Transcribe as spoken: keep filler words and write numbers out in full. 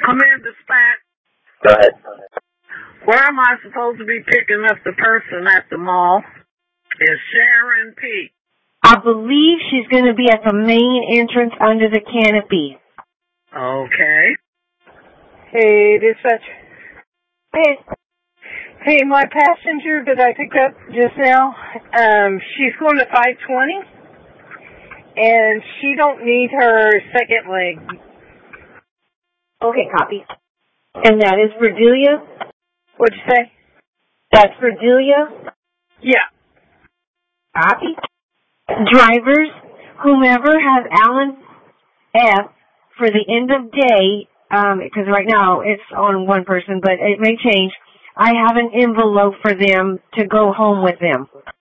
Come in, dispatch. Go ahead. Where am I supposed to be picking up the person at the mall? It's Sharon P. I believe she's going to be at the main entrance under the canopy. Okay. Hey, dispatch. Hey. Hey, my passenger that I picked up just now, um, she's going to five twenty, and she don't need her second leg. Okay, copy. And that is Verdelia? What'd you say? That's Verdelia? Yeah. Copy. Drivers, whomever has Alan F. for the end of day, um, because right now it's on one person, but it may change. I have an envelope for them to go home with them.